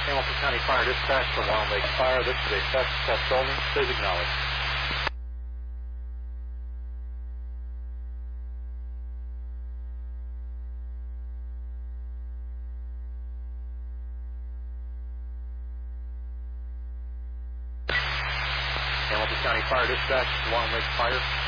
Hamilton County Fire Dispatch for Long Lake Fire. This is a test only. Please acknowledge. Hamilton County Fire Dispatch for Long Lake Fire.